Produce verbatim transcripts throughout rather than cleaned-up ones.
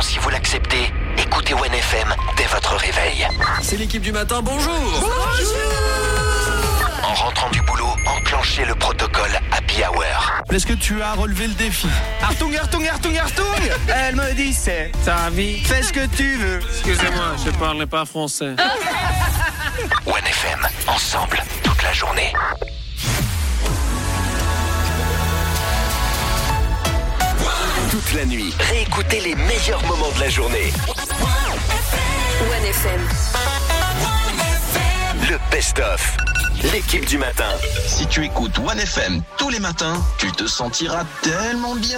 si vous l'acceptez, écoutez One F M dès votre réveil. C'est l'équipe du matin, bonjour. Bonjour. En rentrant du boulot, enclenchez le protocole Happy Hour. Est-ce que tu as relevé le défi? Artung, Artung, Artung, Artung. Elle me dit c'est ta vie, fais ce que tu veux. Excusez-moi, je parle pas français. One F M, ensemble, toute la journée. Toute la nuit, réécoutez les meilleurs moments de la journée. One F M. Le best-of. L'équipe du matin. Si tu écoutes One F M tous les matins, tu te sentiras tellement bien.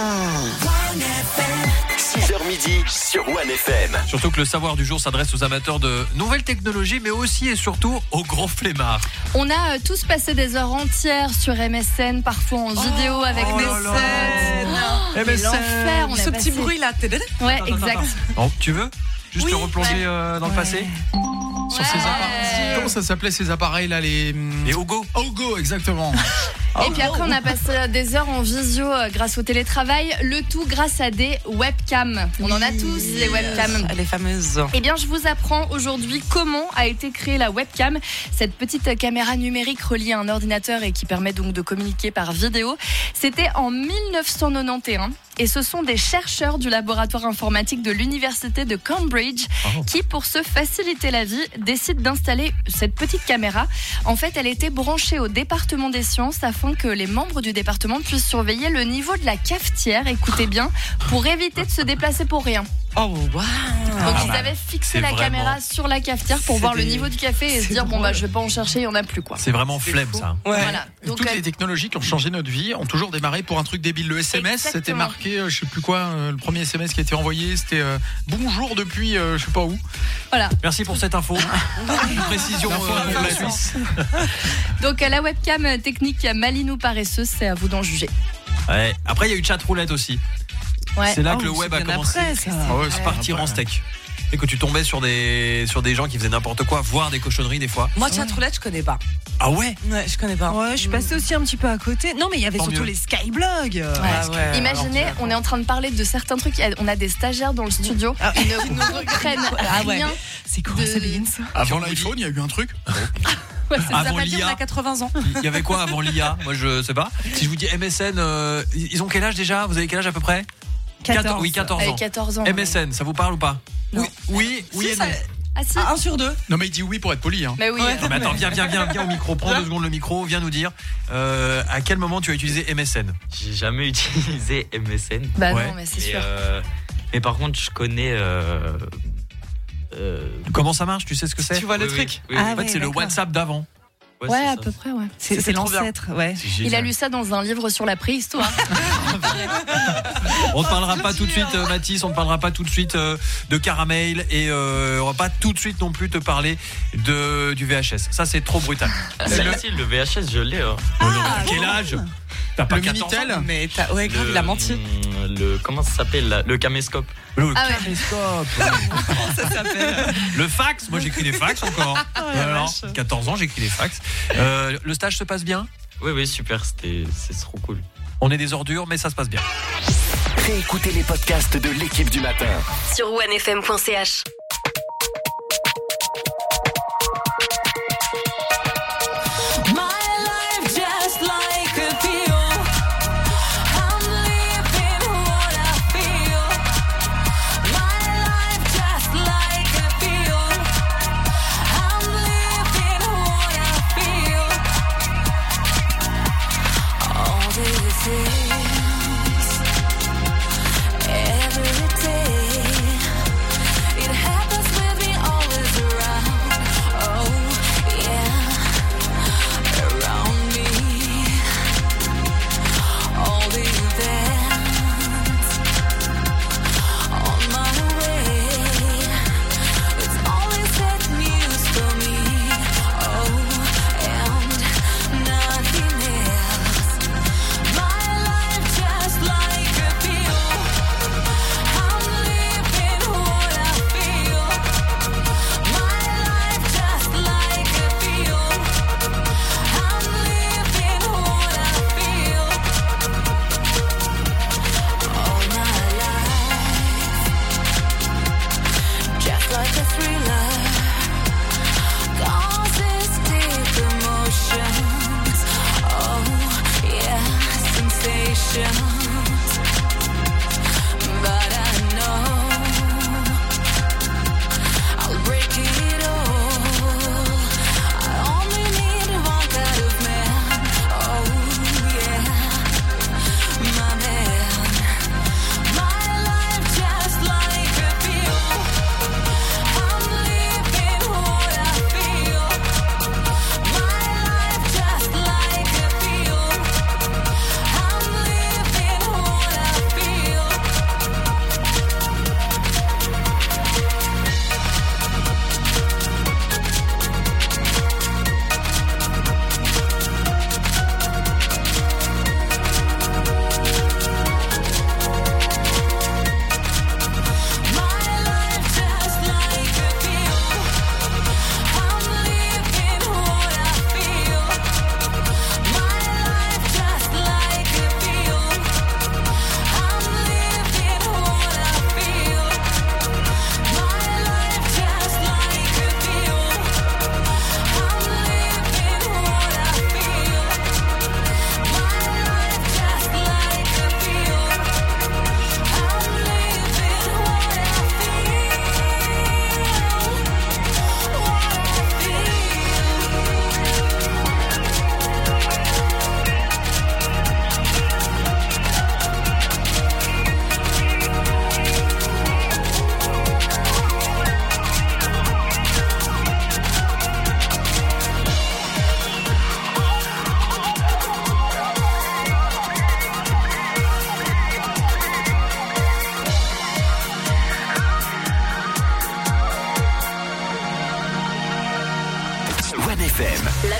six heures midi sur One F M. Surtout que le savoir du jour s'adresse aux amateurs de nouvelles technologies, mais aussi et surtout aux gros flemmards. On a euh, tous passé des heures entières sur M S N, parfois en vidéo oh, avec oh des là là. scènes. Oh, Mais l'enfer, on a Ce passé... petit bruit là. Ouais, exact. Bon, tu veux juste Oui. te replonger euh, dans le passé? Sur ces appareils. Comment ça s'appelait ces appareils là, les Les Ogo. Ogo, exactement. Et puis après, on a passé des heures en visio euh, grâce au télétravail, le tout grâce à des webcams. On en a tous des webcams. Les fameuses. Eh bien, je vous apprends aujourd'hui comment a été créée la webcam, cette petite caméra numérique reliée à un ordinateur et qui permet donc de communiquer par vidéo. C'était en mille neuf cent quatre-vingt-onze et ce sont des chercheurs du laboratoire informatique de l'université de Cambridge Oh. qui, pour se faciliter la vie, décident d'installer cette petite caméra. En fait, elle était branchée au département des sciences afin que les membres du département puissent surveiller le niveau de la cafetière, écoutez bien, pour éviter de se déplacer pour rien. Oh waouh. Donc Ah ils bah, avaient fixé c'est la vraiment- caméra sur la cafetière pour c'est voir des- le niveau du café et se dire bon bah je vais pas en chercher, il y en a plus quoi. C'est vraiment flemme ça. Ouais. Voilà. Donc Toutes euh, les technologies qui ont changé notre vie ont toujours démarré pour un truc débile. Le S M S, Exactement. c'était marqué, euh, je sais plus quoi, euh, le premier S M S qui a été envoyé, c'était euh, bonjour depuis euh, je sais pas où. voilà. Merci pour cette info. Une précision euh, pour la Suisse. Donc euh, la webcam euh, technique mal ou paresseuse, c'est à vous d'en juger. Ouais. Après, il y a eu chat roulette aussi. Ouais. C'est là Oh, que le c'est web a bien commencé après, ça. Ah ouais, à c'est partir après. en steak. Et que tu tombais sur des, sur des gens qui faisaient n'importe quoi, voire des cochonneries des fois. Moi, chatroulette, je connais pas. Ah ouais? Ouais, je connais pas. Ouais, je suis passée aussi un petit peu à côté. Non, mais il y avait Tant surtout mieux. les skyblogs. Ah ouais. Imaginez, on est en train de parler de certains trucs, on a des stagiaires dans le studio, Ah. ils ne comprennent Ah ouais. rien. C'est quoi De- ça, Beans? Avant l'iPhone, il y a eu un truc. Ouais, c'est ça. Avant Ça veut dire qu'on l'I A. a quatre-vingts ans. Il y avait quoi avant l'I A? Moi je sais pas. Si je vous dis M S N, euh, ils ont quel âge déjà? Vous avez quel âge à peu près? quatorze. Oui, quatorze ans. Avec quatorze ans. M S N, ça vous parle ou pas? Oui, oui, oui Si, et ça- non. Ah si. Ah, un sur deux. Non mais il dit oui pour être poli. Hein. Mais oui. Ouais. Non, mais attends, viens, viens, viens, viens au micro. Prends deux secondes le micro. Viens nous dire euh, à quel moment tu as utilisé M S N. J'ai jamais utilisé M S N. Bah Ouais. non, mais c'est Mais, sûr. euh, mais par contre, je connais. Euh, euh, Comment ça marche? Tu sais ce que c'est? Tu vois le oui, truc. oui, oui, Ah oui. En fait, ouais, c'est le d'accord. WhatsApp d'avant. Ouais, Ouais, c'est à ça. peu près, ouais. C'est C'est c'est trop bien. l'ancêtre, ouais. C'est Il a génial. lu ça dans un livre sur la préhistoire. On ne parlera pas tout de suite, euh, Mathis, on ne parlera pas tout de suite euh, de Caramel et euh, on va pas tout de suite non plus te parler de, du V H S. Ça, c'est trop brutal. Ah, si, si, le V H S, je l'ai. Hein. Oh non, mais à quel âge? T'as pas Le quatorze Minitel ans? Mais t'as... ouais, grave, Le- il a menti. Le, comment ça s'appelle là Le caméscope. Le Ah ouais. caméscope. Ça s'appelle. Le fax, moi j'écris des fax encore. la Alors, vache. quatorze ans, j'écris des fax. Euh, le stage se passe bien? Oui, oui, super. C'était, c'est trop cool. On est des ordures, mais ça se passe bien. Réécoutez les podcasts de l'équipe du matin. Sur one f m point c h. Every day it happens.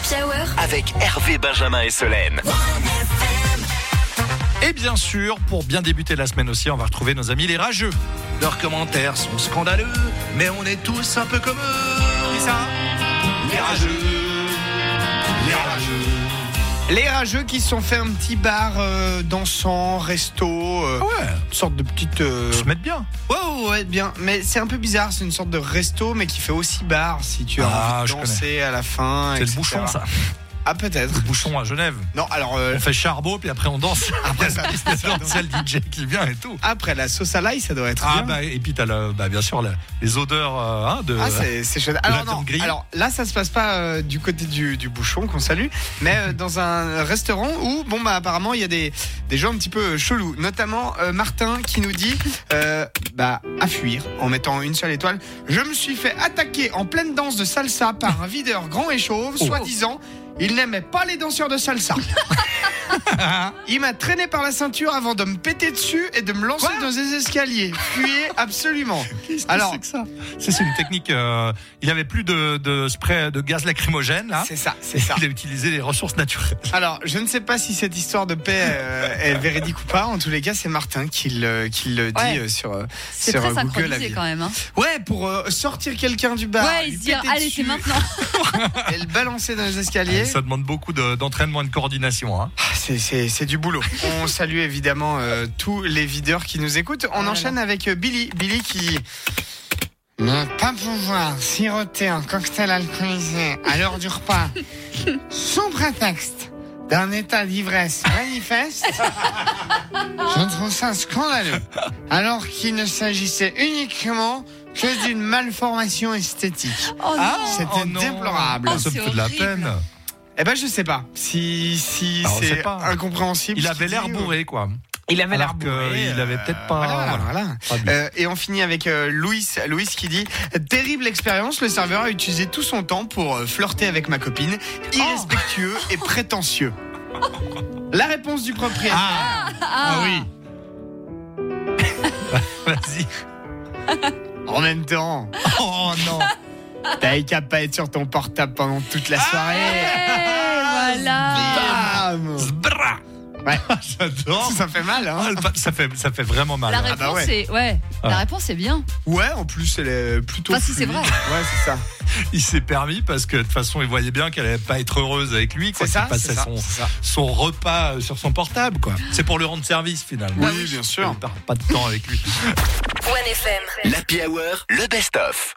l'Happy Hour avec Hervé, Benjamin et Solène. Et bien sûr, pour bien débuter la semaine aussi, on va retrouver nos amis les rageux. Leurs commentaires sont scandaleux, mais on est tous un peu comme eux. C'est ça. Les rageux, les rageux. Les rageux qui se sont fait un petit bar euh, dansant, resto, euh, Ouais, une sorte de petite. euh, ils se mettent bien. Ouais, ouais, ouais, bien. Mais c'est un peu bizarre, c'est une sorte de resto, mais qui fait aussi bar si tu as Ah, envie je de danser à la fin. C'est et le cetera. bouchon, ça. Ah, peut-être. Le bouchon à Genève. Non, alors. euh, On fait charbot, puis après on danse. Après, ça- ça- ça- c'est le D J qui vient et tout. Après, la sauce à l'ail, ça doit être Ah, bien. bah, et puis t'as le, bah, bien sûr la- les odeurs euh, hein, de. Ah, c'est, c'est chouette. la Alors, viande non, grillée. alors là, ça se passe pas euh, du côté du, du bouchon qu'on salue, mais euh, dans un restaurant où, bon, bah, apparemment, il y a des, des gens un petit peu chelous. Notamment euh, Martin qui nous dit euh, bah, à fuir en mettant une seule étoile. Je me suis fait attaquer en pleine danse de salsa par un videur grand et chauve, Oh. soi-disant. Il n'aimait pas les danseurs de salsa. Il m'a traîné par la ceinture avant de me péter dessus et de me lancer Quoi dans des escaliers. Fuyez absolument. Qu'est-ce que Alors, c'est que ça Ça, c'est une technique. euh, il avait plus de, de spray de gaz lacrymogène là. c'est ça, c'est ça. Il a utilisé les ressources naturelles. Alors, je ne sais pas si cette histoire de paix euh, est véridique ou pas. En tous les cas, c'est Martin qui le, qui le dit Ouais. euh, sur, euh, C'est sur très euh, Google. synchronisé Avis. quand même. Hein. Ouais, pour euh, sortir quelqu'un du bar, ouais, lui il se dit, péter allez, dessus c'est maintenant. et le balancer dans les escaliers. Ça demande beaucoup de- d'entraînement et de coordination. Hein. Ah, C'est, c'est, c'est du boulot. On salue évidemment euh, tous les videurs qui nous écoutent. On Oh là enchaîne avec euh, Billy. Billy qui... Ne pas pouvoir siroter un cocktail alcoolisé à l'heure du repas sous prétexte d'un état d'ivresse manifeste, je trouve ça scandaleux. Alors qu'il ne s'agissait uniquement que d'une malformation esthétique. Oh non. C'était Oh non. déplorable. Oh, Ça me c'est fait de la horrible. peine. Eh ben je sais pas si si Ah, on sait c'est pas. incompréhensible. Il ce avait qu'il l'air dit, ou- bourré quoi. Il avait l'air Alors que bourré. il avait euh, peut-être pas- Voilà, voilà. voilà. Pas bien. Euh, et on finit avec euh, Louis, Louis qui dit terrible expérience. Le serveur a utilisé tout son temps pour euh, flirter avec ma copine, irrespectueux et prétentieux. La réponse du propriétaire. Ah, Ah, oui. Vas-y. En même temps, Oh non. t'as qu'à pas être sur ton portable pendant toute la soirée. ouais, voilà. Bam. Zbra. Ouais. J'adore. Ça fait mal, Ah, hein. le pa- ça fait ça fait vraiment mal. La hein. réponse bah ouais. est, ouais. Ah. La réponse est bien. Ouais, en plus, elle est plutôt. Enfin, si c'est fluide. vrai. Ouais, c'est ça. Il s'est permis parce que de toute façon il voyait bien qu'elle allait pas être heureuse avec lui quoi. C'est ça, qu'il passait c'est ça, son, c'est ça. son repas sur son portable quoi. C'est pour lui rendre service finalement. Oui, bien sûr. Il perd pas de temps avec lui. One F M. L'Happy Hour, le best-of.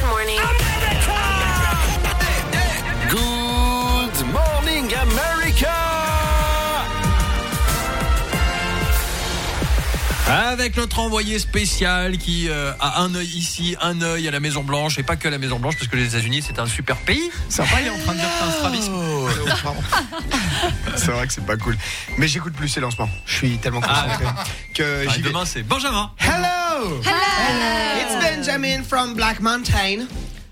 morning. Good morning, America! Avec notre envoyé spécial qui euh, a un œil ici, un œil à la Maison Blanche, et pas que à la Maison Blanche, parce que les États-Unis c'est un super pays. Sympa, il est en train de dire que t'as un strabisme. Oh, pardon. C'est vrai que c'est pas cool. Mais j'écoute plus ces lancements. Je suis tellement concentré Ah. que Ah, j'y vais. demain c'est Benjamin. Hello! Hello! It's Benjamin from Black Mountain.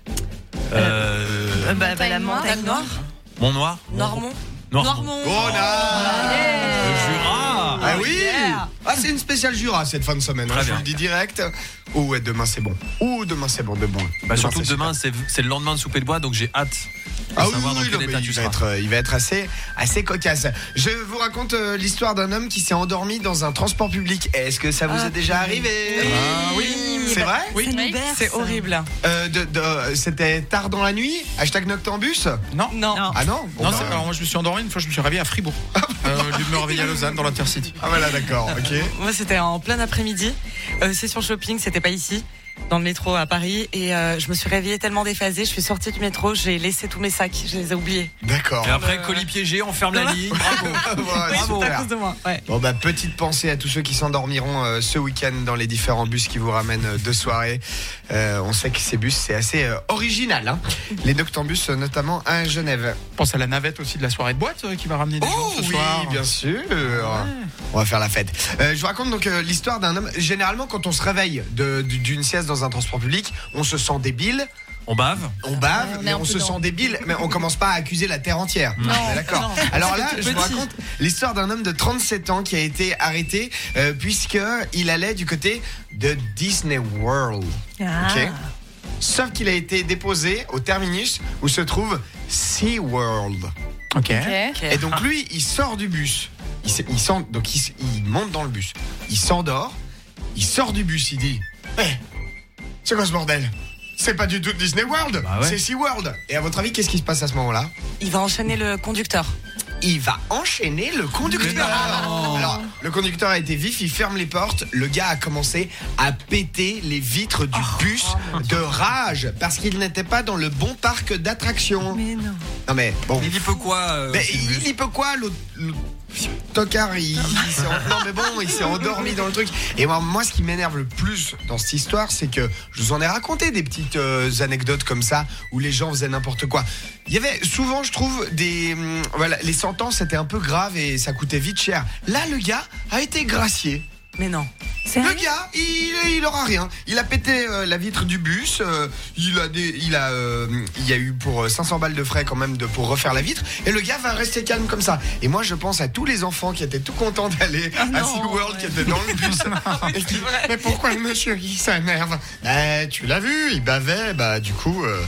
Euh, Bah, bah, la montagne noire. Mont Noir. Normand. Normand. Oh là! Le Jura. Ah oui! Yeah. Ah, c'est une spéciale Jura cette fin de semaine. Hein, Très je vous bien. le dis direct. Oh ouais, demain c'est bon. Oh, demain c'est bon, de bon. Bah, surtout c'est demain c'est, c'est le lendemain de souper de bois, donc j'ai hâte de Ah oui, savoir oui, dans non, quel mais état il, tu va seras. être, euh, il va être assez, assez cocasse. Je vous raconte euh, l'histoire d'un homme qui s'est endormi dans un transport public. Est-ce que ça vous Ah, est déjà arrivé? Ah oui. C'est vrai? Oui, Oui. c'est horrible. Euh, de, de- C'était tard dans la nuit? Hashtag Noctambus? Non. Non. Ah non? Bon, Non, bah, c'est, alors moi je me suis endormi une fois, je me suis réveillé à Fribourg. Euh, au lieu de me réveiller à Lausanne dans l'Intercity. Ah voilà, d'accord, ok. Moi, c'était en plein après-midi. Euh, session shopping, c'était pas ici, dans le métro à Paris. Et euh, je me suis réveillée tellement déphasée. Je suis sortie du métro, j'ai laissé tous mes sacs, je les ai oubliés. D'accord. Et après colis piégé, on ferme la ligne. Bravo. Voilà, Oui, super. c'est à cause de moi. Ouais. Bon bah petite pensée à tous ceux qui s'endormiront euh, ce week-end dans les différents bus qui vous ramènent euh, de soirée. Euh, on sait que ces bus c'est assez euh, original, hein. Les Noctambus euh, notamment à Genève. Pense à la navette aussi de la soirée de boîte euh, qui va ramener des gens Oh ce oui, soir. bien sûr. On va faire la fête. Euh, je vous raconte donc euh, l'histoire d'un homme. Généralement, quand on se réveille de- de- d'une sieste dans un transport public, on se sent débile, On bave. on bave, Ouais, on est mais un on peu se dans- sent débile, mais on commence pas à accuser la terre entière. Non, On est d'accord. non. Alors là, C'est je vous petit. raconte l'histoire d'un homme de trente-sept ans qui a été arrêté euh, puisque il allait du côté de Disney World. Ah. Ok. Sauf qu'il a été déposé au terminus où se trouve SeaWorld. Ok. Ok. Et donc lui, il sort du bus. Il, s- il sent, donc il, s- il monte dans le bus. Il s'endort. Il sort du bus. Il dit "Eh, c'est quoi ce bordel? C'est pas du tout Disney World, Bah ouais. c'est SeaWorld." Et à votre avis, qu'est-ce qui se passe à ce moment-là? Il va enchaîner le conducteur. Il va enchaîner le conducteur. Alors, le conducteur a été vif, il ferme les portes. Le gars a commencé à péter les vitres du bus de rage parce qu'il n'était pas dans le bon parc d'attractions. Mais non. Non mais bon. Il dit peu quoi euh, Mais c'est le il bus. dit peu quoi, l'autre l'autre tocard, il, il s'est en- non mais bon, il s'est endormi dans le truc. Et moi, moi ce qui m'énerve le plus dans cette histoire, c'est que je vous en ai raconté des petites euh, anecdotes comme ça où les gens faisaient n'importe quoi. Il y avait souvent, je trouve, des hum, voilà, les sentences étaient un peu graves et ça coûtait vite cher. Là, le gars a été gracié. Mais non. C'est Le gars, il, il aura rien. Il a pété euh, la vitre du bus. euh, il a des, il a, euh, il y a eu pour euh, cinq cents balles de frais quand même de, pour refaire la vitre. Et le gars va rester calme comme ça. Et moi, je pense à tous les enfants qui étaient tout contents d'aller à non, SeaWorld, ouais. qui étaient dans le bus. Et qui- mais pourquoi le monsieur il s'énerve? Eh, tu l'as vu, il bavait. Bah du coup, euh,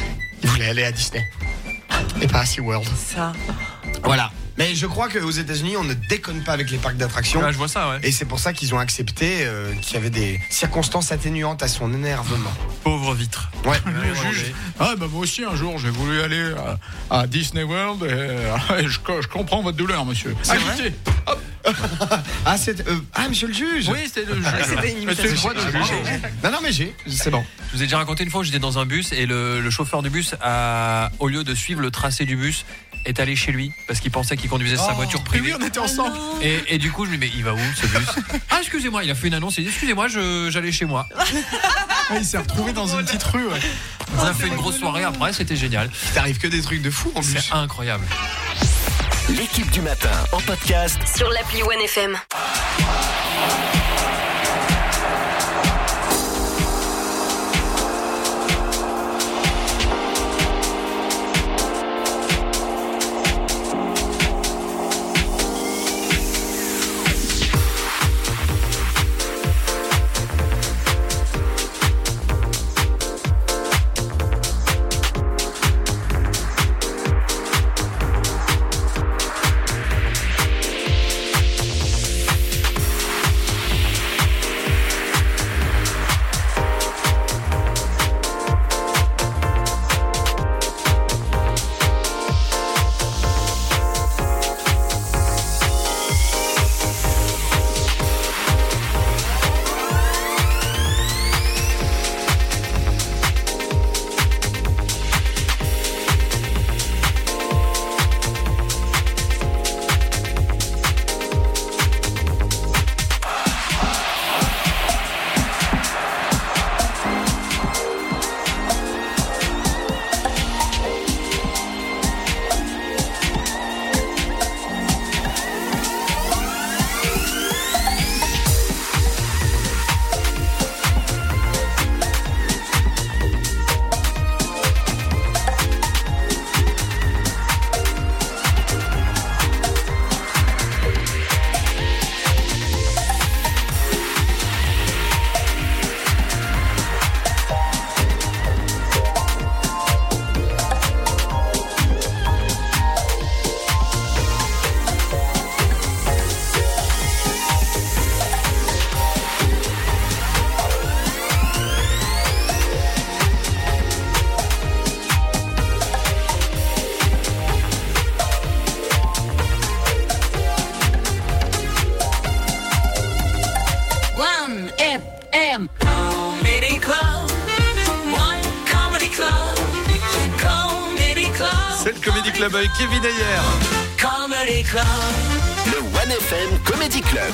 il voulait aller à Disney et pas à SeaWorld. ça. Voilà. Mais je crois qu'aux États-Unis, on ne déconne pas avec les parcs d'attractions. Ouais, je vois ça, ouais. Et c'est pour ça qu'ils ont accepté euh, qu'il y avait des circonstances atténuantes à son énervement. Pauvre vitre. Ouais. Le juge. Ah bah moi aussi un jour j'ai voulu aller à, à Disney World et, euh, et je, je comprends votre douleur monsieur. C'est Agitez. Hop. Ah, c'est, euh, ah, monsieur le juge. Oui c'était le juge. C'était une C'était le droit de J'ai- juger. Non, non, mais j'ai. C'est bon. Je vous ai déjà raconté une fois où j'étais dans un bus et le, le chauffeur du bus a, au lieu de suivre le tracé du bus, est allé chez lui parce qu'il pensait qu'il conduisait sa voiture Et oui privée. on était ensemble. Et, et du coup, je lui dis, mais il va où ce bus? Ah, excusez-moi, il a fait une annonce. Il dit, excusez-moi, je- j'allais chez moi. Ouais, il s'est retrouvé dans une petite rue. Ouais. On a fait une grosse soirée après, c'était génial. Il t'arrive que des trucs de fou en plus. C'est incroyable. L'équipe du matin en podcast Sur l'appli one F M. C'est le Comedy Club avec Kevin Ayer. Comedy Club. Le One F M Comedy Club.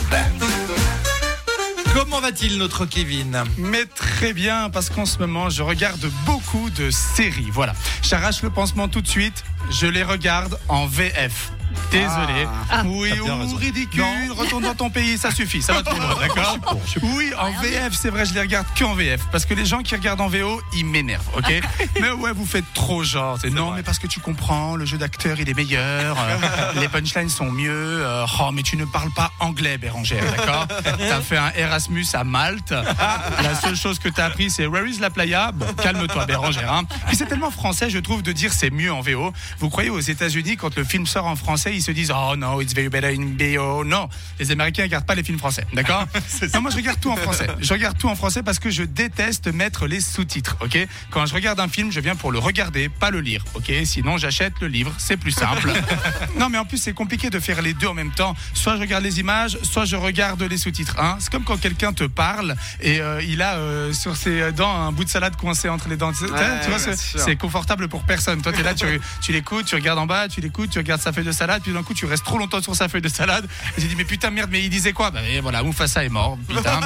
Comment va-t-il notre Kevin? Mais très bien, parce qu'en ce moment, je regarde beaucoup de séries. Voilà. J'arrache le pansement tout de suite. Je les regarde en V F. Désolé. Ah. Oui, ou ridicule. Non. Retourne dans ton pays, ça suffit. Ça va trop loin, d'accord? Oui, en V F, c'est vrai, je les regarde qu'en V F. Parce que les gens qui regardent en V O, ils m'énervent, ok? Mais ouais, vous faites trop genre. C'est, non, vrai. Mais parce que tu comprends, le jeu d'acteur, il est meilleur. Euh, les punchlines sont mieux. Euh, oh, mais tu ne parles pas anglais, Bérangère, d'accord? T'as fait un Erasmus à Malte. La seule chose que t'as appris, c'est Where is la playa? Bon, calme-toi, Bérangère. Hein. Puis c'est tellement français, je trouve, de dire c'est mieux en V O. Vous croyez aux États-Unis, quand le film sort en français, ils se disent oh no, it's very better in V O. Non, les Américains ne regardent pas les films français, d'accord? Non, moi je regarde tout en français. Je regarde tout en français parce que je déteste mettre les sous-titres, ok? Quand je regarde un film, je viens pour le regarder, pas le lire, ok? Sinon j'achète le livre, c'est plus simple. Non, mais en plus c'est compliqué de faire les deux en même temps. Soit je regarde les images, soit je regarde les sous-titres. Hein? C'est comme quand quelqu'un te parle et euh, il a euh, sur ses dents un bout de salade coincé entre les dents. Ouais, tu vois, c'est, c'est confortable pour personne. Toi, t'es là, tu, tu l'écoutes, tu regardes en bas, tu l'écoutes, tu regardes sa feuille de salade, puis d'un coup tu restes trop longtemps sur sa feuille de salade. Et j'ai dit mais putain merde, mais il disait quoi? Bah et voilà, Mufasa est mort. Putain.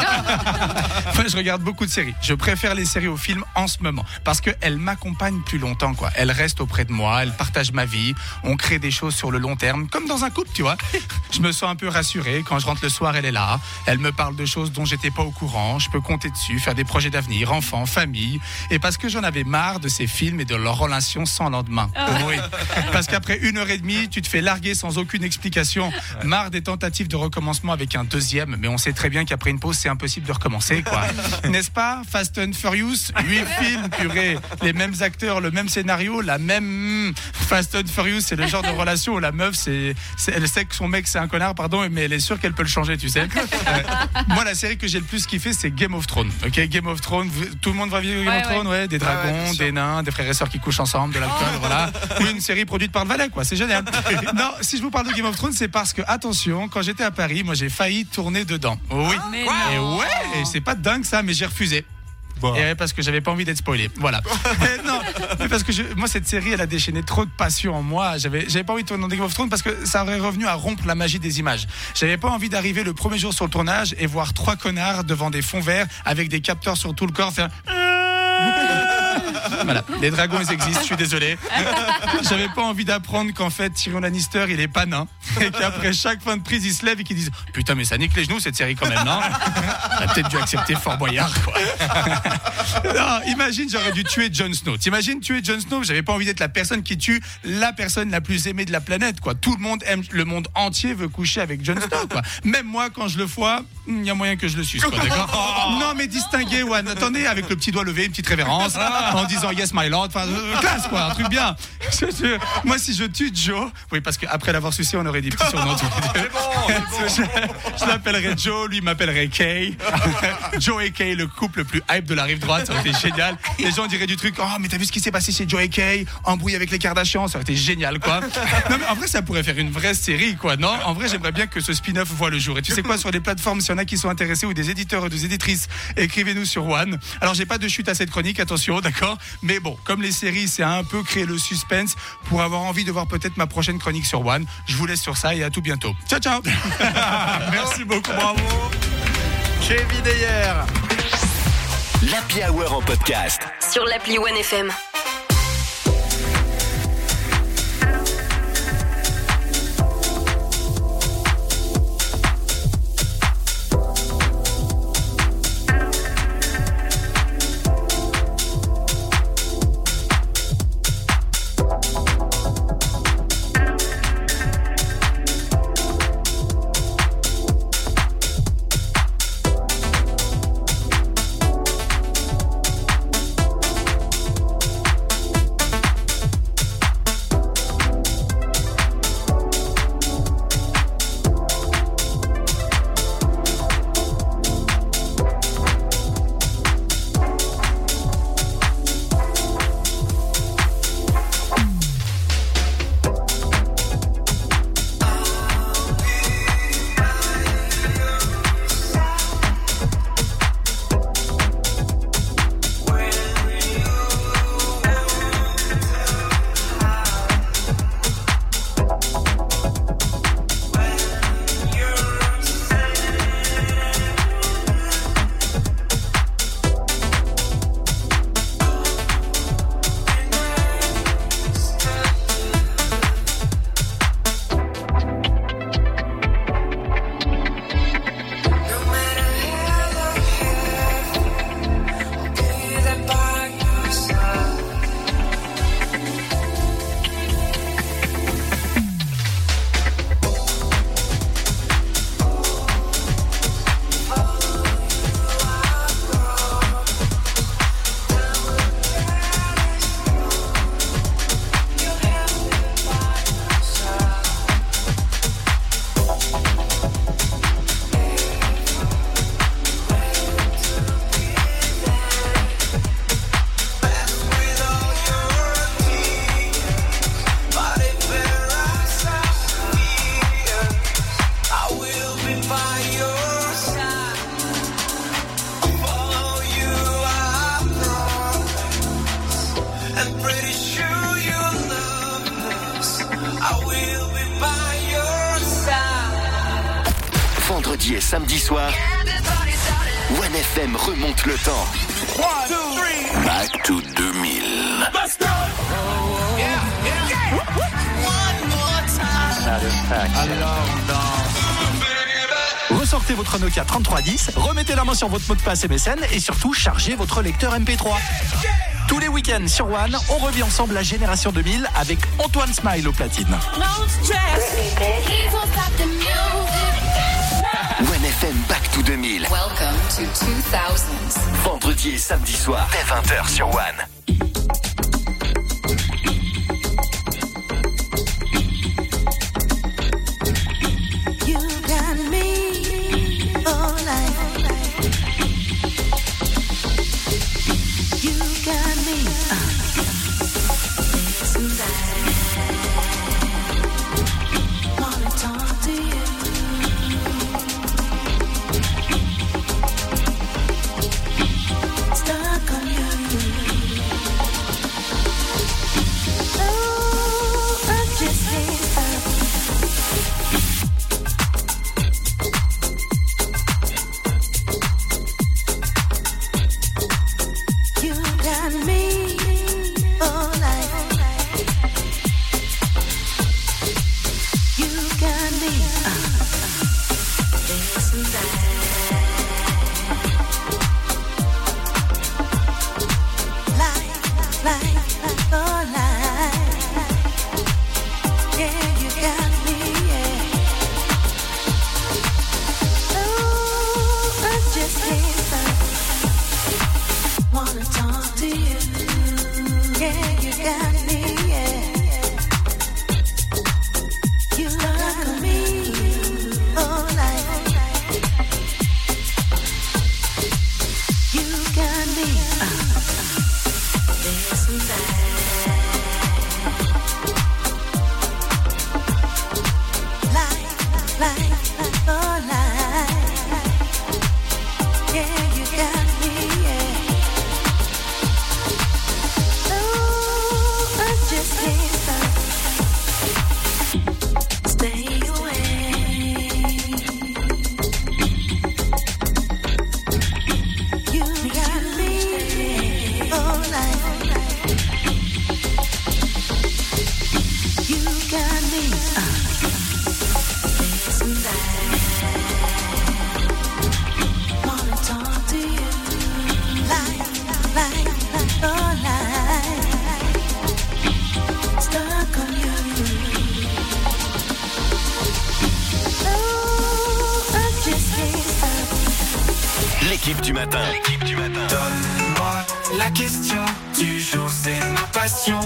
Enfin, je regarde beaucoup de séries. Je préfère les séries aux films en ce moment parce que elles m'accompagnent plus longtemps, quoi. Elles restent auprès de moi, elles partagent ma vie. On crée des choses sur le long terme, comme dans un couple, tu vois. Je me sens un peu rassuré quand je rentre le soir. Elle est là. Elle me parle de choses dont j'étais pas au courant. Je peux compter dessus, faire des projets d'avenir, enfants, famille. Et parce que j'en avais marre de ces films et de leurs relations sans lendemain. Oh. Oui. Parce qu'après une heure et demie, tu te fais larguer sans aucune explication. Marre des tentatives de recommencement avec un deuxième, mais on sait très bien qu'après une pause, c'est impossible de recommencer, quoi. N'est-ce pas? Fast and Furious, huit films, purée, les mêmes acteurs, le même scénario, la même. Fast and Furious, c'est le genre de relation où la meuf, c'est, c'est, elle sait que son mec, c'est un connard, pardon, mais elle est sûre qu'elle peut le changer, tu sais. Euh, moi, la série que j'ai le plus kiffé, c'est Game of Thrones. Ok, Game of Thrones, tout le monde va vivre Game ouais, of Thrones, ouais, ouais des dragons, ouais, des nains, des frères et sœurs qui couchent ensemble, de l'alcool, oh. Voilà. Oui, une série produite par le Valais, quoi, c'est génial. Non, si je vous parle de Game of Thrones, c'est parce que, attention, quand j'étais à Paris, moi j'ai failli tourner dedans. Oui. Oh, et ouais, et c'est pas dingue ça, mais j'ai refusé. Bon. Et ouais, parce que j'avais pas envie d'être spoilé. Voilà. Et non, mais parce que je, moi cette série, elle a déchaîné trop de passion en moi. J'avais, j'avais pas envie de tourner dans Game of Thrones parce que ça aurait revenu à rompre la magie des images. J'avais pas envie d'arriver le premier jour sur le tournage et voir trois connards devant des fonds verts avec des capteurs sur tout le corps faire. Voilà, les dragons ils existent, je suis désolé. J'avais pas envie d'apprendre qu'en fait Tyrion Lannister il est pas nain et qu'après chaque fin de prise ils se lèvent et qu'ils disent putain mais ça nique les genoux cette série quand même, non? T'as peut-être dû accepter Fort Boyard, quoi. Non, imagine j'aurais dû tuer Jon Snow. T'imagines tuer Jon Snow? J'avais pas envie d'être la personne qui tue la personne la plus aimée de la planète, quoi. Tout le monde aime, le monde entier veut coucher avec Jon Snow, quoi. Même moi quand je le vois, il y a moyen que je le suce, quoi, d'accord? Non mais distinguez, One. Attendez, avec le petit doigt levé, une petite révérence en disant yes my lord, enfin euh, classe, quoi, un truc bien. Je, je, moi si je tue Joe, oui parce qu'après l'avoir sucé on aurait des petits surnoms tous les deux. Bon, je, je l'appellerais Joe, lui m'appellerait Kay. Joe et Kay, le couple le plus hype de la rive droite, ça aurait été génial. Les gens diraient du truc, oh mais t'as vu ce qui s'est passé chez Joe et Kay, embrouille avec les Kardashians, ça aurait été génial, quoi. Non mais en vrai ça pourrait faire une vraie série, quoi. Non, en vrai j'aimerais bien que ce spin-off voit le jour. Et tu sais quoi, sur les plateformes, s'il y en a qui sont intéressés ou des éditeurs ou des éditrices, écrivez-nous sur One. Alors j'ai pas de chute à cette chronique, attention, d'accord. Mais bon, comme les séries, c'est un peu créer le suspense pour avoir envie de voir peut-être ma prochaine chronique sur One. Je vous laisse sur ça et à tout bientôt. Ciao, ciao. Merci beaucoup, bravo. Kevin Ayer. L'Happy Hour en podcast. Sur l'appli One F M. Vendredi et samedi soir, One F M remonte le temps. Back to deux mille. Ressortez votre Nokia trente-trois dix, remettez la main sur votre mot de passe M S N et surtout chargez votre lecteur M P trois. Tous les week-ends sur One, on revit ensemble la génération deux mille avec Antoine Smile au platine. One F M Back to deux mille. Welcome to two thousands. Vendredi et samedi soir, dès vingt heures sur One. L'équipe du matin. L'équipe du matin. Donne-moi la question du jour, c'est ma passion.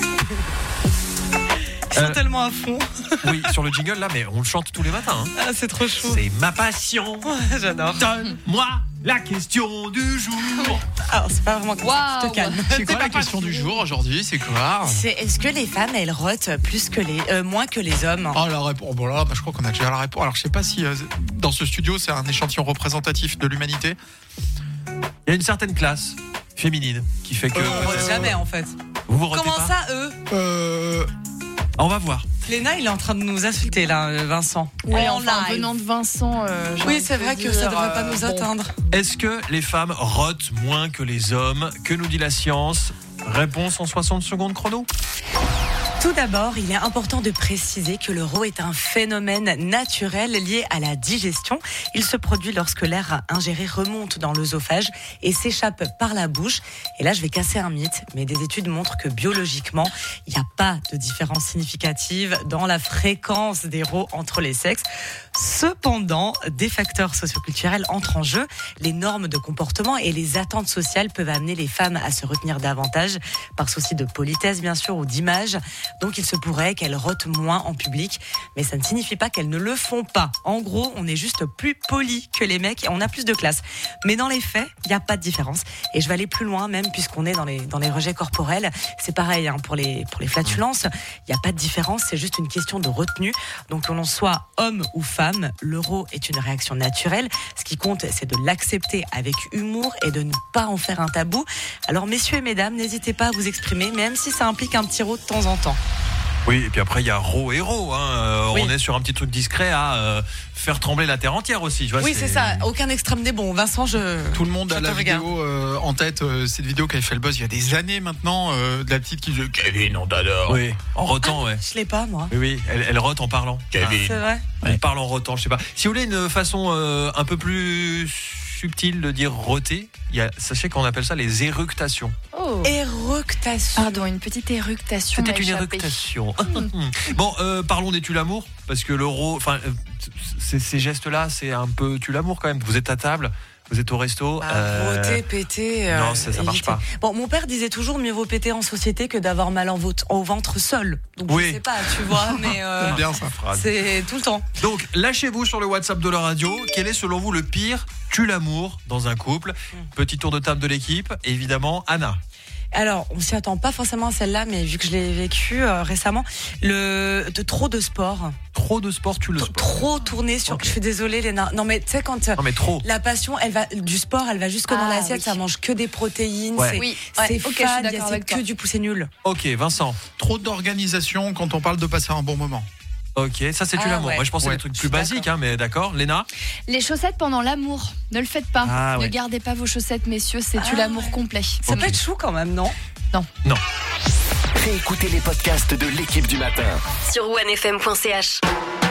Ils sont euh, tellement à fond. Oui, sur le jingle là, mais on le chante tous les matins. Hein. Ah, c'est trop chou. C'est ma passion. Ouais, j'adore. Donne-moi la question du jour. Alors, c'est pas vraiment comme wow. ça, je te calme. C'est quoi la question du jour aujourd'hui? C'est quoi? C'est est-ce que les femmes, elles rotent plus que les, euh, moins que les hommes? Oh, la réponse. Bon, là, bah, je crois qu'on a déjà la réponse. Alors, je sais pas si euh, dans ce studio, c'est un échantillon représentatif de l'humanité. Il y a une certaine classe féminine qui fait que. Euh, on rote jamais, en fait. Vous vous rotez Comment pas ça, eux? Euh. On va voir. Léna, il est en train de nous insulter là, Vincent. Oui, enfin, venant de Vincent. Euh, oui, c'est vrai que dire, ça ne devrait pas nous euh, atteindre. Bon. Est-ce que les femmes rotent moins que les hommes? Que nous dit la science? Réponse en soixante secondes chrono. Tout d'abord, il est important de préciser que le rot est un phénomène naturel lié à la digestion. Il se produit lorsque l'air ingéré remonte dans l'œsophage et s'échappe par la bouche. Et là, je vais casser un mythe, mais des études montrent que biologiquement, il n'y a pas de différence significative dans la fréquence des rots entre les sexes. Cependant, des facteurs socioculturels entrent en jeu. Les normes de comportement et les attentes sociales peuvent amener les femmes à se retenir davantage, par souci de politesse bien sûr ou d'image. Donc il se pourrait qu'elles rotent moins en public, mais ça ne signifie pas qu'elles ne le font pas. En gros, on est juste plus poli que les mecs et on a plus de classe. Mais dans les faits, il n'y a pas de différence. Et je vais aller plus loin même, puisqu'on est dans les, dans les rejets corporels. C'est pareil hein, pour, les, pour les flatulences. Il n'y a pas de différence, c'est juste une question de retenue. Donc que l'on soit homme ou femme, le rot est une réaction naturelle. Ce qui compte, c'est de l'accepter avec humour et de ne pas en faire un tabou. Alors messieurs et mesdames, n'hésitez pas à vous exprimer, même si ça implique un petit rot de temps en temps. Oui, et puis après il y a Ro et Ro. Hein. Euh, Oui. On est sur un petit truc discret à euh, faire trembler la terre entière aussi. Tu vois, Oui, c'est ça. Aucun extrême n'est bon. Vincent, je. Tout le monde je a te la regarde. vidéo euh, en tête, euh, cette vidéo qui avait fait le buzz il y a des années maintenant, euh, de la petite qui dit Kevin, on t'adore. Oui, en rotant, ouais. Je l'ai pas, moi. Oui, oui, elle, elle rote en parlant. Kevin. C'est vrai. Elle parle en rotant, je sais pas. Si vous voulez une façon euh, un peu plus subtile de dire roter, il y a, sachez qu'on appelle ça les éructations. Oh. Éructation. Pardon, une petite éructation. C'était m'a une échappé. éructation. Bon, euh, parlons des tue-l'amour, parce que l'euro, enfin, euh, ces, ces gestes-là, c'est un peu tue-l'amour quand même. Vous êtes à table, vous êtes au resto. Bah, euh, Roter, péter. euh, non, ça, ça marche éviter. pas. Bon, mon père disait toujours mieux vaut péter en société que d'avoir mal en vot- au ventre seul. Donc Oui. je sais pas, tu vois, mais euh, J'aime bien ça, phrase. c'est tout le temps. Donc, lâchez-vous sur le WhatsApp de la radio. Quel est selon vous le pire tue-l'amour dans un couple? Petit tour de table de l'équipe. Évidemment, Anna. Alors, on s'y attend pas forcément à celle-là, mais vu que je l'ai vécu euh, récemment, le de trop de sport. Trop de sport, tu le sport. Trop tourner sur. Ok. Je suis désolée, Léna. Non, mais tu sais quand euh, Non, mais trop. la passion, elle va du sport, elle va jusque dans Ah, l'assiette. oui. Ça mange que des protéines. Ouais. C'est, Oui, c'est ouais, ok, je suis fade, d'accord c'est avec que toi. du poussé nul. Ok, Vincent. Trop d'organisation quand on parle de passer un bon moment. Ok, ça c'est Ah, tue-l'amour. ouais. Moi je pensais Ouais, des trucs je plus suis basiques, hein, mais d'accord. Léna. Les chaussettes pendant l'amour, ne le faites pas. Ah, Ne ouais. gardez pas vos chaussettes, messieurs, c'est Ah, tu l'amour ouais. complet. Ça Ok. peut être chou quand même, non? Non. Réécoutez les podcasts de l'équipe du matin. Sur onefm point c h.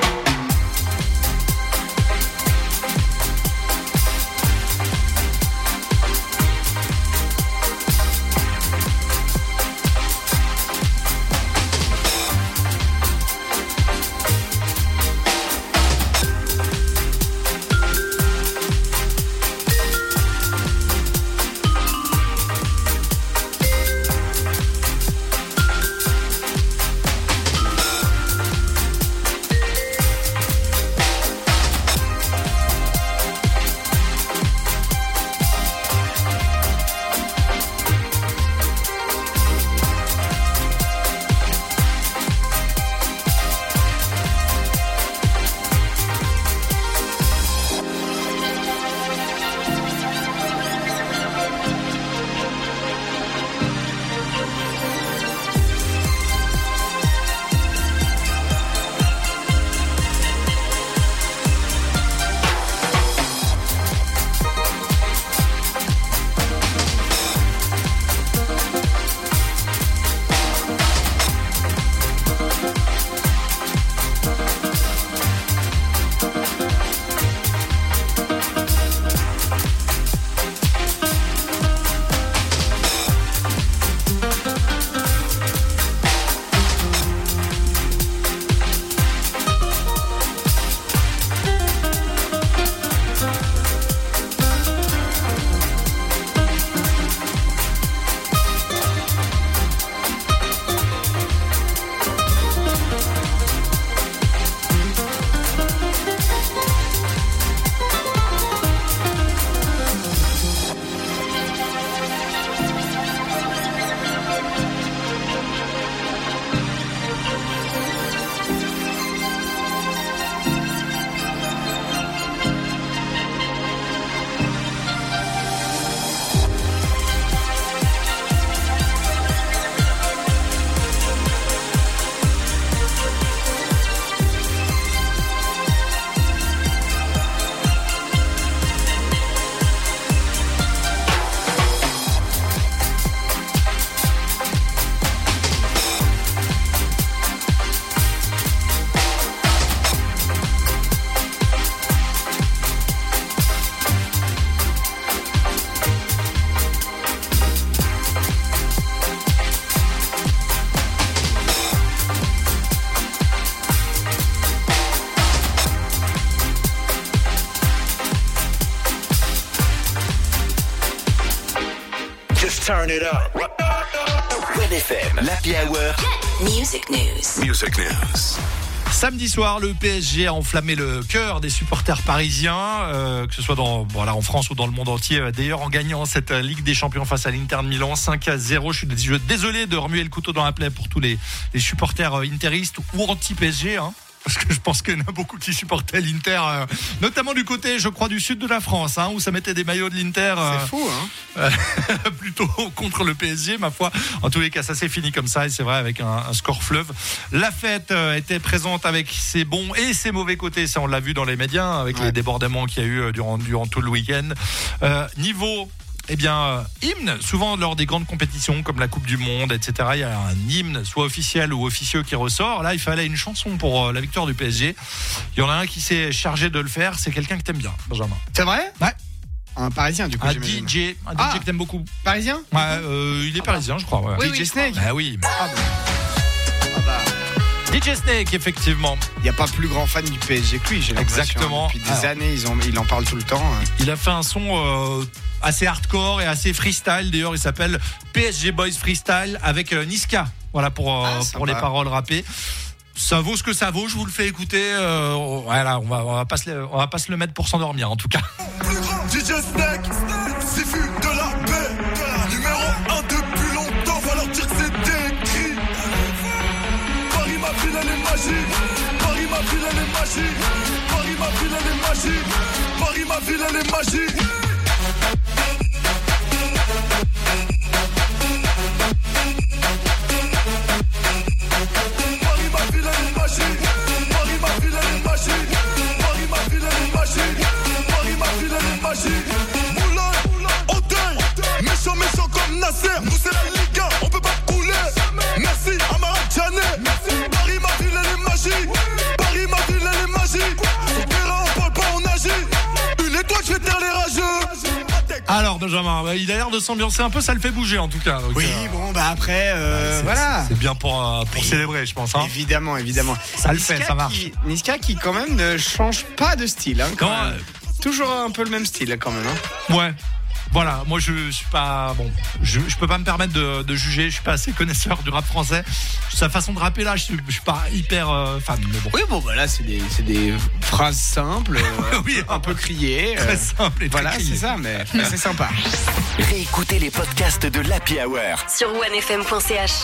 Turn it up. Red F M, l'Happy Hour. Music News. Music News. Samedi soir, le P S G a enflammé le cœur des supporters parisiens, euh, que ce soit dans, voilà, en France ou dans le monde entier. D'ailleurs, en gagnant cette Ligue des Champions face à l'Inter de Milan, cinq à zéro. Je suis désolé de remuer le couteau dans la plaie pour tous les, les supporters interistes ou anti-P S G. Hein. parce que je pense qu'il y en a beaucoup qui supportaient l'Inter, euh, notamment du côté, je crois, du sud de la France, hein, où ça mettait des maillots de l'Inter. Euh, c'est fou, hein euh, plutôt contre le P S G, ma foi. En tous les cas, ça s'est fini comme ça, et c'est vrai, avec un, un score fleuve. La fête euh, était présente avec ses bons et ses mauvais côtés, ça on l'a vu dans les médias, avec ouais. les débordements qu'il y a eu durant, durant tout le week-end. Euh, niveau... Eh bien, euh, hymne, souvent lors des grandes compétitions comme la Coupe du Monde, et cetera, il y a un hymne, soit officiel ou officieux, qui ressort. Là, il fallait une chanson pour euh, la victoire du P S G. Il y en a un qui s'est chargé de le faire, c'est quelqu'un que t'aimes bien, Benjamin. C'est vrai ? Ouais. Un Parisien, du coup. Un D J, un D J ah, que t'aimes beaucoup. Parisien ? Ouais, euh, il est ah parisien, bah. je crois. Ouais. Oui, D J oui, Snake ? Ah oui. Ah bah. Ah bah. D J Snake, effectivement. Il n'y a pas plus grand fan du P S G que lui, j'ai l'impression. Exactement. Depuis des Alors, années, ils ont, il en parle tout le temps. Il a fait un son euh, assez hardcore et assez freestyle. D'ailleurs, il s'appelle P S G Boys Freestyle avec euh, Niska. Voilà pour, euh, ah, pour les paroles rappées. Ça vaut ce que ça vaut, je vous le fais écouter. Euh, voilà, on va, on va pas se, on va pas se le mettre pour s'endormir en tout cas. D J Snake, Sifu de la paix, numéro un depuis longtemps, va leur dire que c'est décrit. Paris ma ville elle est magique, Paris ma ville elle est magique, Paris ma ville elle est magique, Paris ma ville elle est magique. Paris ma ville elle est magique, Paris ma ville elle est magique, Paris ma ville elle est magique, Paris ma ville elle est magique. Moulin, Auteuil, méchant méchant comme Nasser, nous c'est la Ligue un, on peut pas couler. Merci Amara Djané, Paris ma ville elle est magique, Paris ma ville elle est magique. Au terrain on parle pas on agit, une étoile je vais taire les rageux. Alors Benjamin, il a l'air de s'ambiancer un peu, ça le fait bouger en tout cas. Donc, oui, euh, bon bah après, euh, c'est, voilà. C'est bien pour, euh, pour oui. célébrer, je pense. Hein. Évidemment, évidemment. Ça Niska le fait, ça marche. Qui, Niska qui quand même ne change pas de style. Hein, quand non, même. Euh... Toujours un peu le même style quand même. Hein. Ouais. Voilà, moi je suis pas bon, je, je peux pas me permettre de, de juger, je suis pas assez connaisseur du rap français. Sa façon de rapper là, je suis, je suis pas hyper euh, fan. Mais bon. Oui, bon, bah là c'est des, c'est des phrases simples, euh, oui, un peu criées. Très euh, simple et très voilà, crié. c'est ça, mais, mais c'est sympa. Réécoutez les podcasts de l'Happy Hour sur one f m point c h.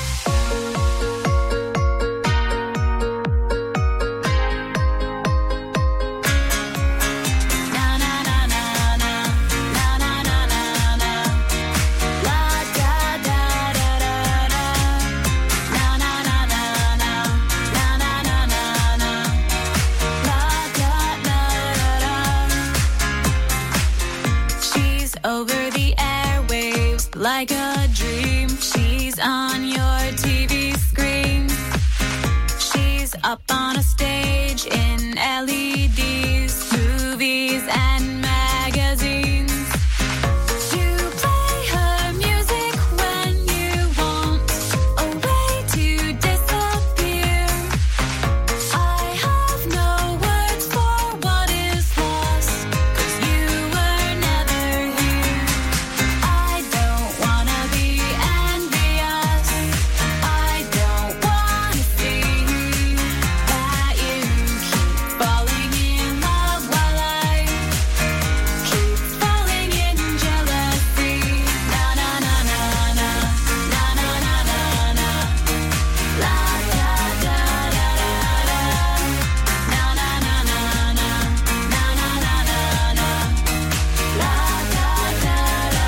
Over the airwaves, like a dream. She's on your T V screen. She's up on a stage in L E Ds, movies and magazines. You play her music when you want a way to disappear. I have no words for what is lost, 'cause you were never here. I don't wanna be envious. I don't wanna see that you keep falling in love while I keep falling in jealousy. Na na na na na, na na na na na, la da da da da da, na na na na na, na na na na na, la da da da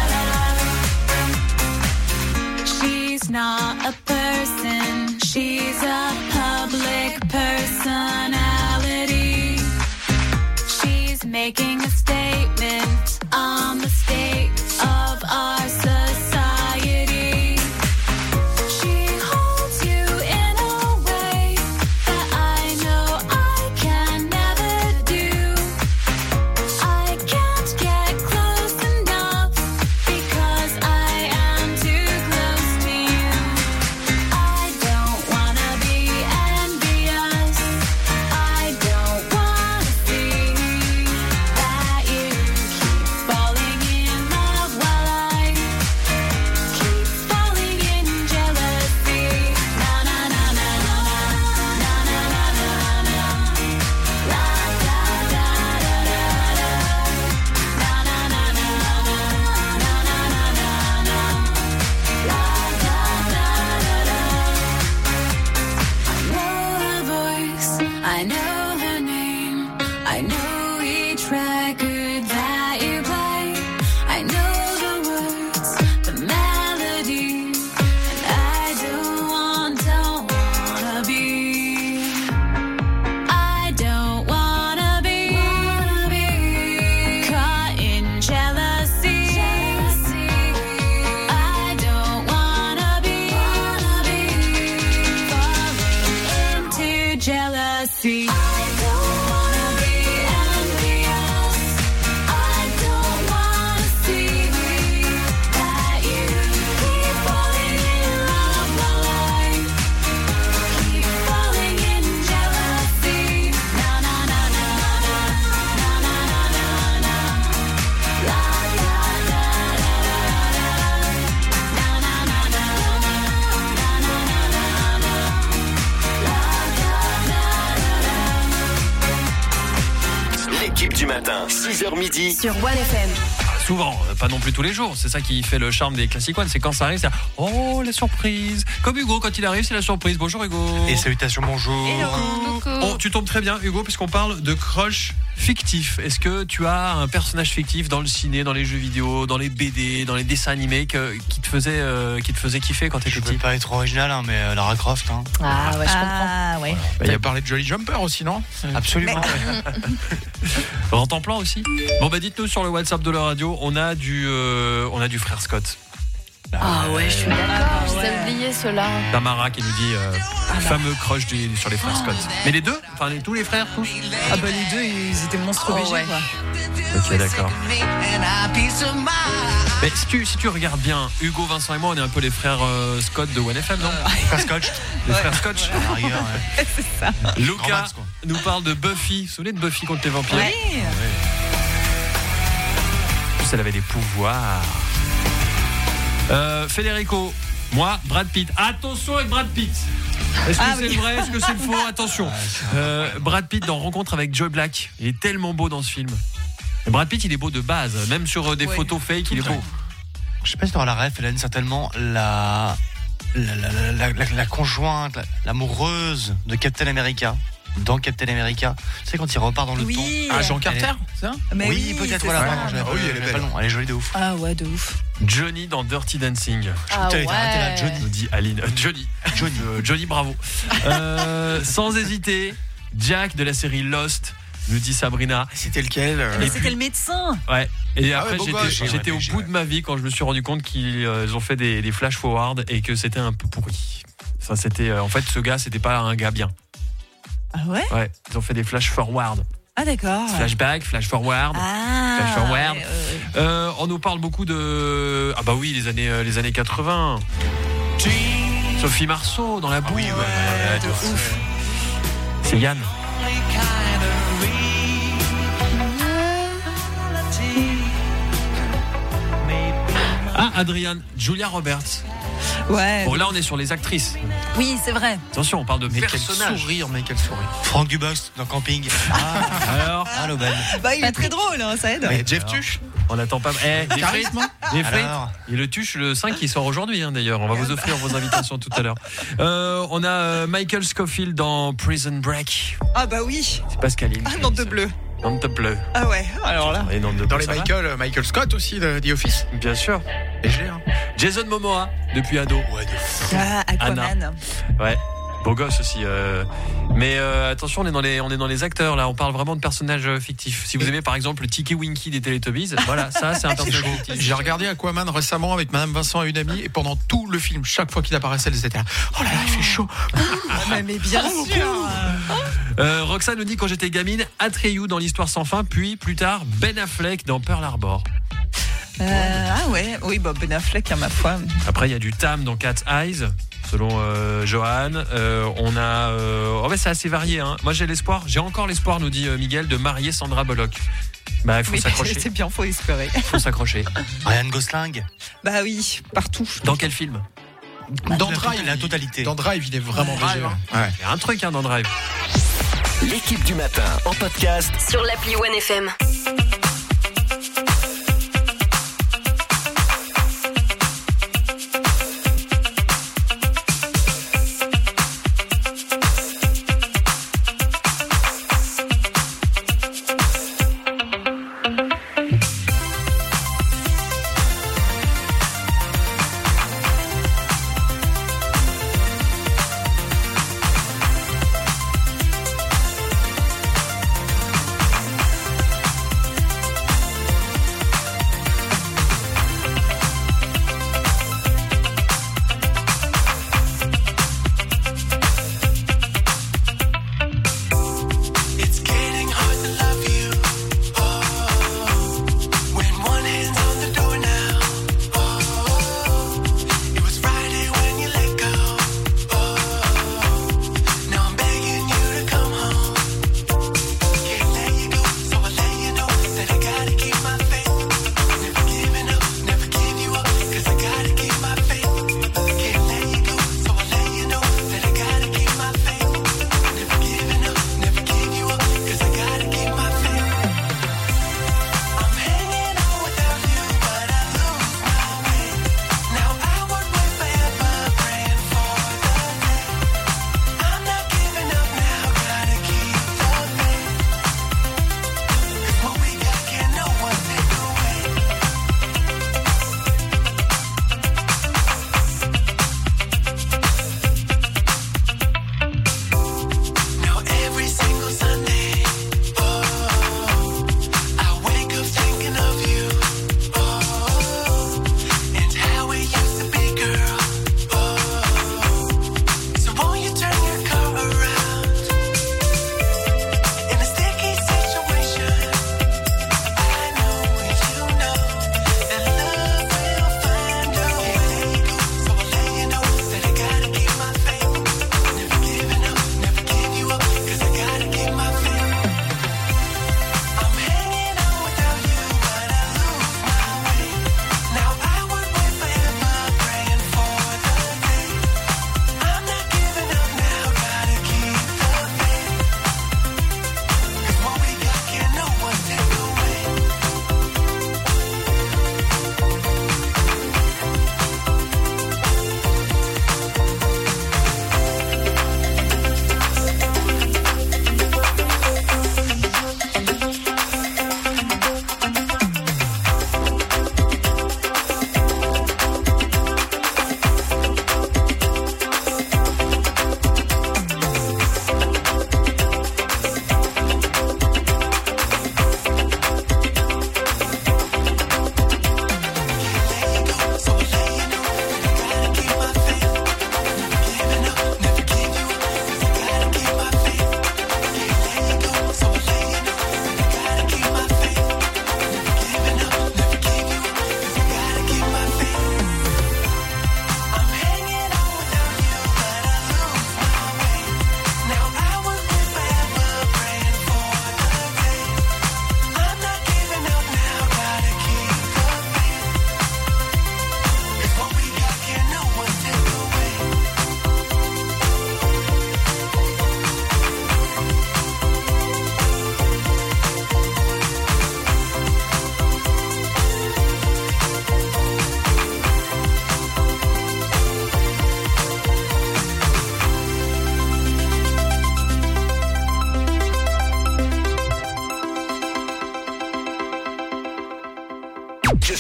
da da. She's not a person, she's a public personality. She's making a statement on the state of our society. She holds you in a way that I know I can never do. I can't get close enough because I am too close to you. I don't wanna be envious. I don't wanna see that matin, six heures midi. Sur One F M. Souvent, pas non plus tous les jours. C'est ça qui fait le charme des Classic One. C'est quand ça arrive, c'est oh la surprise. Comme Hugo, quand il arrive, c'est la surprise. Bonjour Hugo. Et salutations, bonjour. Oh, tu tombes très bien Hugo, puisqu'on parle de crush fictif. Est-ce que tu as un personnage fictif dans le ciné, dans les jeux vidéo, dans les B D, dans les dessins animés que, qui te faisait euh, qui te faisait kiffer quand t'étais petit? Je veux pas être original, hein, mais euh, Lara Croft. Hein. Ah ouais, je comprends. Ah ouais. Bah, il a parlé de Jolly Jumper aussi, non? Absolument. Rentre en plan aussi. Bon bah dites-nous sur le WhatsApp de la radio, on a du euh, on a du frère Scott. Ah ouais, je suis d'accord. Je t'ai oublié cela. Tamara qui nous dit euh, bah. fameux crush du- sur les frères Scott. Mais les deux, enfin les- tous les frères, tous. Ah bah les deux, ils étaient monstres Oh, B G ouais. quoi. Ok, d'accord. Mais si tu, si tu regardes bien, Hugo, Vincent et moi, on est un peu les frères euh, Scott de One F M, non? Frère Scotch. Les frères Scotch. À la rigueur, ouais. C'est ça. Grand Luca Max, quoi. nous parle de Buffy. Vous vous souvenez de Buffy contre les vampires? Ouais. En plus, elle avait des pouvoirs. Euh, Federico, moi, Brad Pitt. Attention avec Brad Pitt. Est-ce que Ah c'est oui. vrai? Est-ce que c'est faux? Attention. Euh, Brad Pitt dans Rencontre avec Joe Black. Il est tellement beau dans ce film. Et Brad Pitt, il est beau de base. Même sur euh, des Ouais. photos fake, il est beau. Je sais pas si tu auras la ref, Hélène, certainement la, la, la, la, la, la conjointe, la- l'amoureuse de Captain America. Dans Captain America, tu sais quand il repart dans le Oui. temps. Ah, Jean Carter, c'est ça? Mais oui, peut-être. c'est Voilà. ça. Pardon, j'avais pas- Ah oui, elle est j'avais belle. pas le nom. Elle est jolie de ouf. Ah ouais, de ouf. Johnny dans Dirty Dancing. Ah t'allais t'arrêter là, ouais. Johnny. Nous dit Aline. Euh, Johnny. Johnny. Euh, Johnny, bravo. Euh, sans hésiter, Jack de la série Lost, nous dit Sabrina. C'était lequel euh, Mais Et c'était puis- le médecin. Ouais. Et Ah après, ouais, beau j'étais, gosse, ouais, j'étais ouais, au mais bout ouais. de ma vie quand je me suis rendu compte qu'ils euh, ont fait des, des flash forward et que c'était un peu pourri. Ça, c'était, euh, en fait, ce gars, c'était pas un gars bien. Ah ouais. Ouais. Ils ont fait des flash forward. Ah d'accord. Flashback, flash forward. Ah. Flash forward. ouais, ouais. Euh, on nous parle beaucoup de. Ah bah oui, les années, euh, les années quatre-vingts. Sophie Marceau dans la boue. oui, ouais, ouais, de ouais. ouf. C'est Yann. Ah, Adriane, Julia Roberts. Ouais. Bon, là, on est sur les actrices. Oui, c'est vrai. Attention, on parle de Mais quel personnages. sourire, mais quel sourire. Franck Dubox dans Camping. Alors, Allô Ben. Bah il est très drôle, hein, ça aide. Et Jeff Tuch. on n'attend pas. Eh, des frites, Charisme. des frites. Alors. Et le Tuche, le cinq qui sort aujourd'hui, hein, d'ailleurs. On va vous offrir vos invitations tout à l'heure. Euh, on a euh, Michael Scofield dans Prison Break. Ah bah oui. C'est Pascaline. Ah non de bleu. Dans de bleu. Ah ouais. Alors là. Et Nantes de Dans bleu, les ça va Michael, euh, Michael Scott aussi de The Office. Bien sûr. Et je l'ai, hein. Jason Momoa, depuis ado. Ouais, de fou. Ah, Aquaman. Ouais. Beau gosse aussi. euh. Mais euh, attention, on est, dans les, on est dans les acteurs là. On parle vraiment de personnages euh, fictifs. Si vous aimez par exemple le Tiki Winky des Teletubbies, voilà, ça c'est un personnage fictif. J'ai regardé Aquaman récemment avec Madame Vincent et une amie et pendant tout le film, chaque fois qu'il apparaissait, elles étaient là. Oh là là, il fait chaud. Mais, mais bien sûr. Euh, Roxane nous dit quand j'étais gamine, Atreyu dans l'Histoire sans fin, puis plus tard Ben Affleck dans Pearl Harbor. Euh, ah ouais. Oui, bah Ben Affleck, hein, ma foi. Après il y a du Tam dans Cat's Eyes. Selon euh, Johan, euh, on a. Euh, oh, mais c'est assez varié. Hein. Moi, j'ai l'espoir, j'ai encore l'espoir, nous dit euh, Miguel, de marier Sandra Bullock. Bah, il faut Oui, s'accrocher. c'est bien, faut espérer. Il faut s'accrocher. Ryan Gosling. Bah oui, partout. Dans quel film? Dans La Drive, tota- la totalité. Dans Drive, il est vraiment Drive, léger. hein. Ouais. Il y a un truc hein, dans Drive. L'équipe du matin en podcast. Sur l'appli One F M.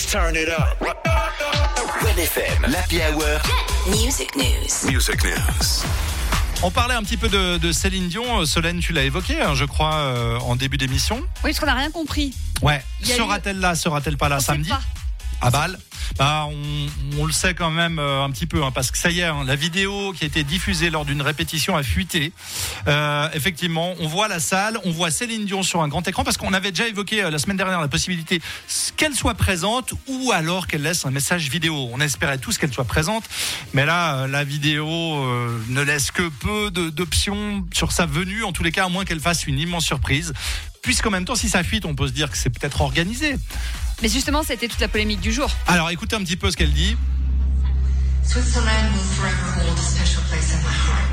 turn it up. one F M, l'Happy Hour. Music news. Music news. On parlait un petit peu de, de Céline Dion. Solène, tu l'as évoqué, hein, je crois, euh, en début d'émission. Oui, parce qu'on n'a rien compris. Ouais. Il y a Sera-t-elle là, sera-t-elle pas là On samedi sait pas. à Bâle? Bah, on, on le sait quand même euh, un petit peu, hein, parce que ça y est, hein, la vidéo qui a été diffusée lors d'une répétition a fuité. Euh, effectivement, on voit la salle, on voit Céline Dion sur un grand écran, parce qu'on avait déjà évoqué euh, la semaine dernière la possibilité qu'elle soit présente ou alors qu'elle laisse un message vidéo. On espérait tous qu'elle soit présente, mais là, euh, la vidéo euh, ne laisse que peu de, d'options sur sa venue, en tous les cas, à moins qu'elle fasse une immense surprise. Puisqu'en même temps, si ça fuite, on peut se dire que c'est peut-être organisé. Mais justement, c'était toute la polémique du jour. Alors, écoutez un petit peu ce qu'elle dit. Switzerland will forever hold a special place in my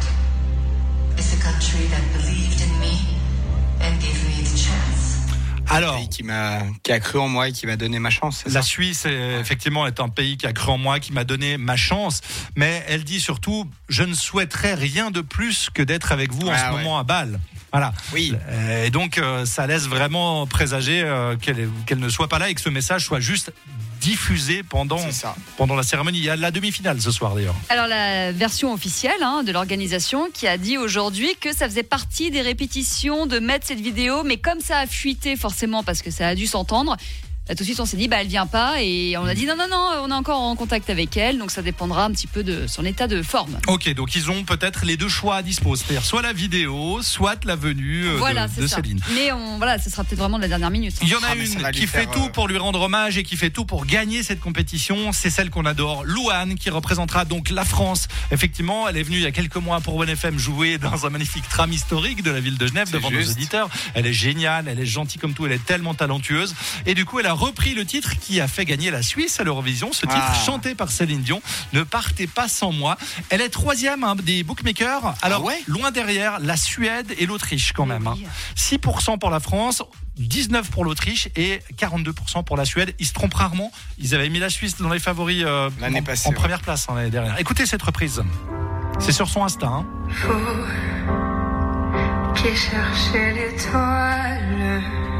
heart. It's a country that believed in me and gave me the chance. Alors, qui m'a, qui a cru en moi et qui m'a donné ma chance. C'est la ça Suisse, est, effectivement, est un pays qui a cru en moi, qui m'a donné ma chance. Mais elle dit surtout, je ne souhaiterais rien de plus que d'être avec vous en Ah, ce ouais. moment à Bâle. Voilà. Oui. Et donc, euh, ça laisse vraiment présager euh, qu'elle, qu'elle ne soit pas là et que ce message soit juste diffusé pendant, pendant la cérémonie. Il y a la demi-finale ce soir d'ailleurs. Alors la version officielle hein, de l'organisation qui a dit aujourd'hui que ça faisait partie des répétitions de mettre cette vidéo, mais comme ça a fuité forcément parce que ça a dû s'entendre, là, tout de suite on s'est dit bah elle vient pas et on a dit non non non on est encore en contact avec elle, donc ça dépendra un petit peu de son état de forme. Ok, donc ils ont peut-être les deux choix à disposition, c'est-à-dire soit la vidéo, soit la venue euh, Voilà, de, c'est de ça. Céline. Mais on, voilà, ce sera peut-être vraiment de la dernière minute. Il y en a Ah, mais ça va une lui qui fait faire, tout euh, pour lui rendre hommage et qui fait tout pour gagner cette compétition. C'est celle qu'on adore, Louane, qui représentera donc la France. Effectivement, elle est venue il y a quelques mois pour one F M jouer dans un magnifique tram historique de la ville de Genève C'est devant nos juste. auditeurs. Elle est géniale, elle est gentille comme tout, elle est tellement talentueuse. Et du coup, elle a repris le titre qui a fait gagner la Suisse à l'Eurovision. Ce titre Ah. chanté par Céline Dion, Ne partez pas sans moi. Elle est troisième hein, des bookmakers. Alors, Ah ouais loin derrière, la Suède et l'Autriche quand même. Hein. six pour cent pour la France, dix-neuf pour l'Autriche et quarante-deux pour cent pour la Suède. Ils se trompent rarement. Ils avaient mis la Suisse dans les favoris euh, L'année en, passée, en ouais. première place hein, l'année dernière. Écoutez cette reprise. C'est sur son Insta. Hein. Vous qui cherchez l'étoile,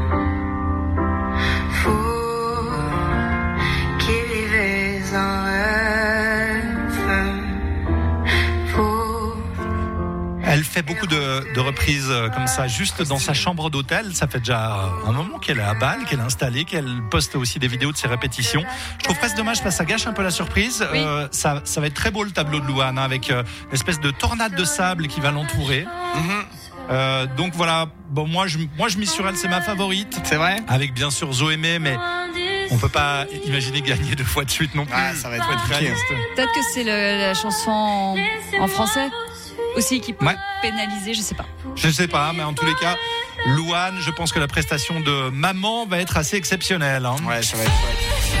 vous qui vivez en rêve, vous. Elle fait beaucoup de, de reprises euh, comme ça, juste dans sa chambre d'hôtel. Ça fait déjà un moment qu'elle est à Bâle, qu'elle est installée, qu'elle poste aussi des vidéos de ses répétitions. Je trouve presque dommage parce que ça gâche un peu la surprise. Oui. Euh, ça, ça va être très beau le tableau de Louane, hein, avec euh, une espèce de tornade de sable qui va l'entourer. Euh, donc voilà, bon moi je, moi je mise sur elle, c'est ma favorite. C'est vrai. Avec bien sûr Zoémé, mais on peut pas imaginer gagner deux fois de suite non plus. Ah, ça va être Faut compliqué. réaliste. Peut-être que c'est le- la chanson en, en français aussi qui peut Ouais. pénaliser, je sais pas. Je sais pas, mais en tous les cas, Louane, je pense que la prestation de maman va être assez exceptionnelle. Hein. Ouais, ça va être chouette.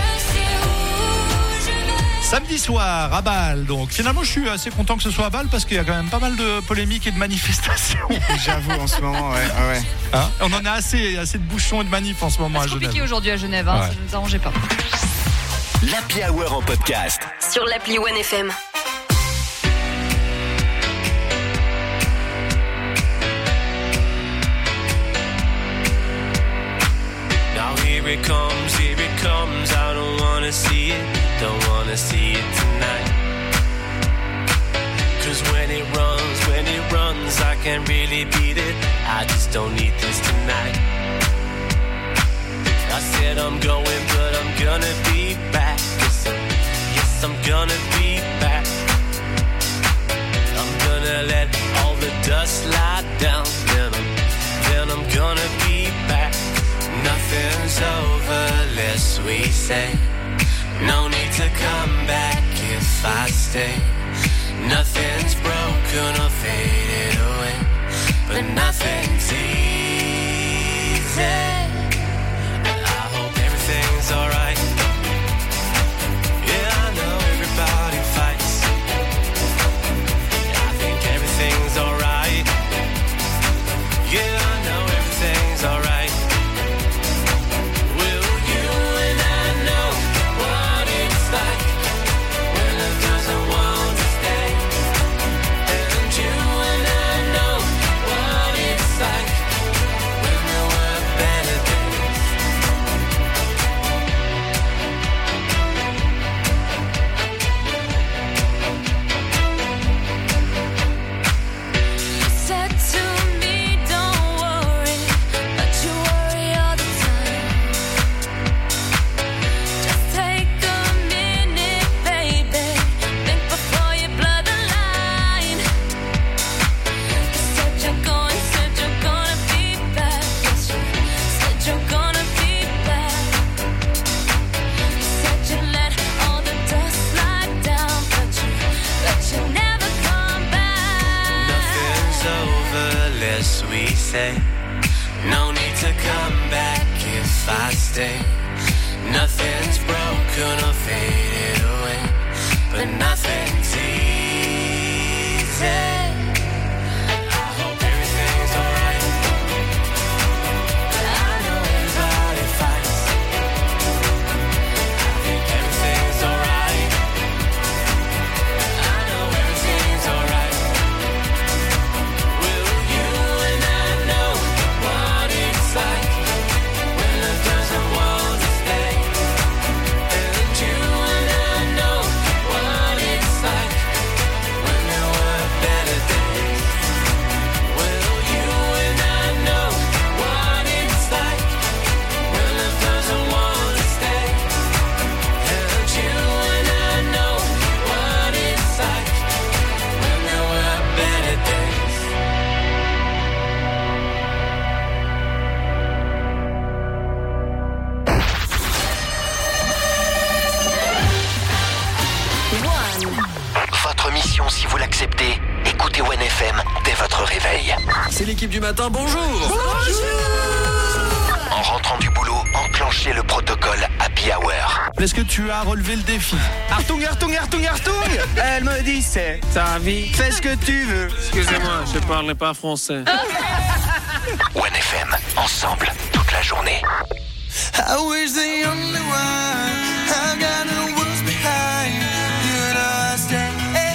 Samedi soir à Bâle, donc finalement je suis assez content que ce soit à Bâle parce qu'il y a quand même pas mal de polémiques et de manifestations. J'avoue en ce moment, ouais. Ah ouais. Hein, on en a assez, assez de bouchons et de manifs en ce moment à C'est compliqué Genève. aujourd'hui à Genève, hein, Ouais. ça ne nous arrangeait pas. L'Happy Hour en podcast. Sur l'appli one F M. Now here it comes, here it comes. I don't wanna see it, don't wanna see it tonight. Cause when it runs, when it runs, I can't really beat it. I just don't need this tonight. I said I'm going, but I'm gonna be back. Yes, yes, I'm gonna be back. I'm gonna let all the dust lie down. Then I'm, then I'm gonna be back. Nothing's over, less we say. No need to come back if I stay. Nothing's broken or faded away, but nothing's easy. I hope everything's alright. Yeah, I know everybody fights. I think everything's alright. Yeah, I know everything's alright. Will you and I know what it's like when love doesn't want to stay? And you guess we say no need to come back if I stay. Nothing's broken or faded away, but nothing's easy. Si vous l'acceptez, écoutez One F M dès votre réveil. C'est l'équipe du matin, bonjour. Bonjour. En rentrant du boulot, enclenchez le protocole Happy Hour. Est-ce que tu as relevé le défi? Artung, Artung, Artung, Artung. Elle me dit c'est ta vie, fais ce que tu veux. Excusez-moi, je parlais pas français. One F M, ensemble, toute la journée. I wish the only one I got no words behind. You know I stay.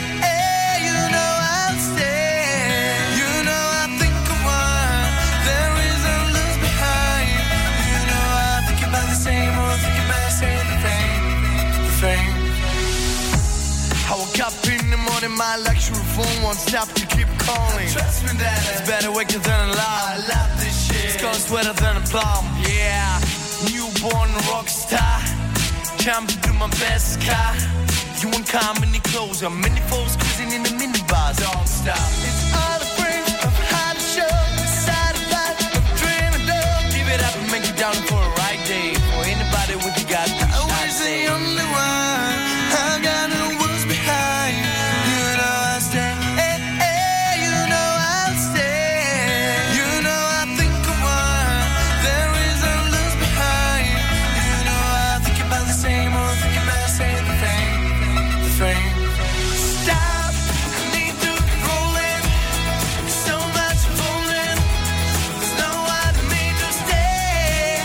I woke up in the morning, my luxury phone won't stop to keep calling. Trust me that it's better wicked than a lie. I love this shit. It's gonna sweater than a bomb. Yeah, newborn rock star. Jumping through my best car. You won't come any closer. Many folks cruising in the minibus. Don't stop. It's all a frame of how to show. Side of life, of dreaming of. Give it up and make it down for a right day. For anybody with the God. I wish the only one. I got no words behind. You know I stay. Hey, hey, you know I'll stay. You know I think of one. There is no lose behind. You know I think about the same or think about the same thing. The thing. Stop. I need to roll in. So much rolling. There's no one for me to stay.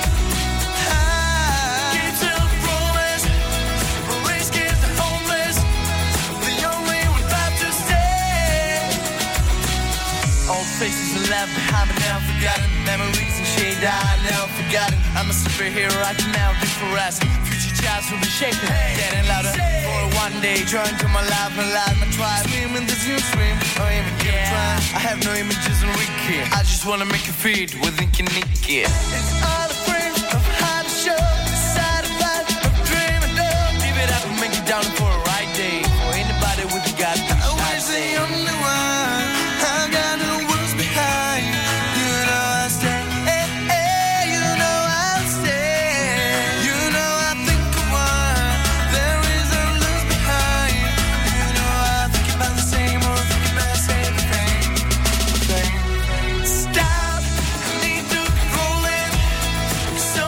I keep still rolling. Race kids the homeless. The only one left to stay. Old faces are left behind, but now forgotten. Memories and shade I never forgotten. I'm a superhero, I can now be fluorescent. Future childs will be shaking, getting louder. For one day, join to my life and life, my tribe. Screaming this new stream, or even give a try. I have no images in wiki. I just wanna make a feed with ink and Nikki. It's all a frame of how to show. Side of life, of dreaming of. Leave it up and make it down for a right day. For anybody with a God. I wish the only one. I got no words behind. You know I stay. Hey, hey, you know I'll stay. You know I think of one. There is no lose behind. You know I think about the same or think about the same thing. Thing. Stop. I need to roll in. So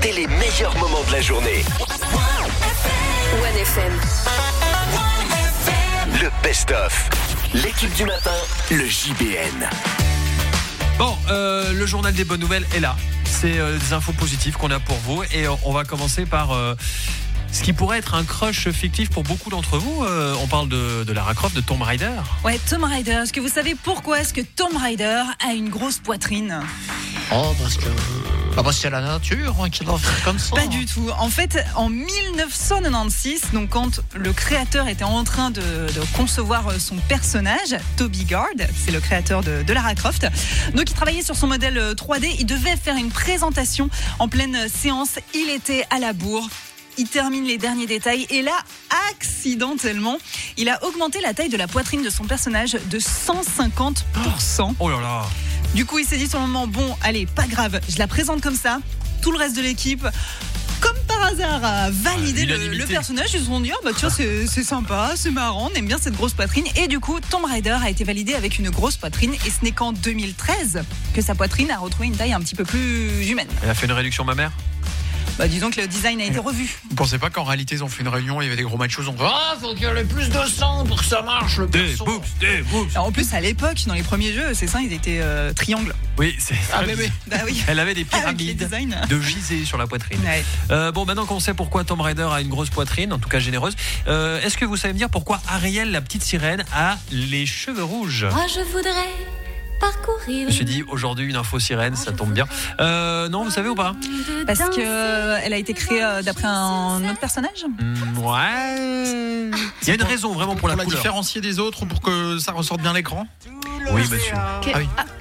réécouter les meilleurs moments de la journée. One F M. Le best-of. L'équipe du matin, le J B N. Bon, euh, le journal des bonnes nouvelles est là. C'est euh, des infos positives qu'on a pour vous. Et euh, on va commencer par euh, ce qui pourrait être un crush fictif pour beaucoup d'entre vous. Euh, on parle de, de Lara Croft, de Tomb Raider. Ouais, Tomb Raider. Est-ce que vous savez pourquoi est-ce que Tomb Raider a une grosse poitrine? Oh, parce que. Bah parce qu'il y a la nature hein, qui doit faire comme ça. Pas du tout. En fait, en dix-neuf cent quatre-vingt-seize, donc quand le créateur était en train de, de concevoir son personnage, Toby Gard, c'est le créateur de, de Lara Croft, donc il travaillait sur son modèle trois D, il devait faire une présentation en pleine séance, il était à la bourre. Il termine les derniers détails et là, accidentellement, il a augmenté la taille de la poitrine de son personnage de cent cinquante pour cent. Oh là là. Du coup, il s'est dit sur le moment, bon, allez, pas grave, je la présente comme ça. Tout le reste de l'équipe, comme par hasard, a validé Ouais, le, le personnage. Ils se sont dit, oh, bah tiens, c'est, c'est sympa, c'est marrant, on aime bien cette grosse poitrine. Et du coup, Tomb Raider a été validé avec une grosse poitrine. Et ce n'est qu'en deux mille treize que sa poitrine a retrouvé une taille un petit peu plus humaine. Elle a fait une réduction mammaire. Bah, disons que le design a été revu. Vous pensez pas qu'en réalité ils ont fait une réunion, il y avait des gros machos, on dit ah faut qu'il y ait plus de sang pour que ça marche le perso. Des boobs, des boobs. En plus, à l'époque, dans les premiers jeux, ces seins, ils étaient euh, triangles. Oui, c'est Ah, mais oui. Bah oui. Elle avait des Avec les pyramides designs. de gisées sur la poitrine. Ouais. Euh, bon, maintenant qu'on sait pourquoi Tomb Raider a une grosse poitrine, en tout cas généreuse, euh, est-ce que vous savez me dire pourquoi Ariel, la petite sirène, a les cheveux rouges? Moi je voudrais parcourir. Je me suis dit aujourd'hui une info sirène, ça tombe bien. Euh, non, vous savez ou pas? Parce que euh, elle a été créée euh, d'après un autre personnage. Mm, ouais. Il y a une raison vraiment pour la Pour la couleur. différencier des autres, pour que ça ressorte bien l'écran. Oui, monsieur. Que- Ah oui. ah,